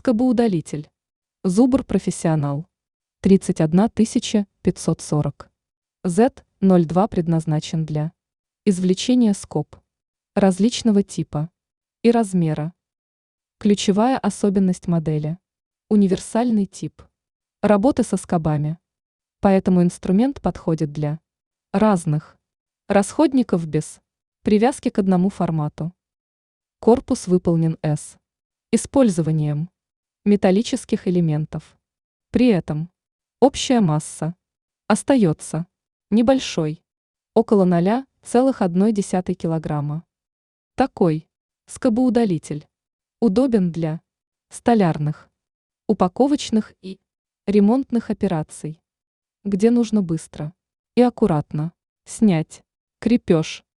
Скобоудалитель. Зубр профессионал. 31 540. Z02 предназначен для извлечения скоб различного типа и размера. Ключевая особенность модели. Универсальный тип работы со скобами. Поэтому инструмент подходит для разных расходников без привязки к одному формату. Корпус выполнен с использованием металлических элементов. При этом общая масса остается небольшой, около 0,1 килограмма. Такой скобоудалитель удобен для столярных, упаковочных и ремонтных операций, где нужно быстро и аккуратно снять крепеж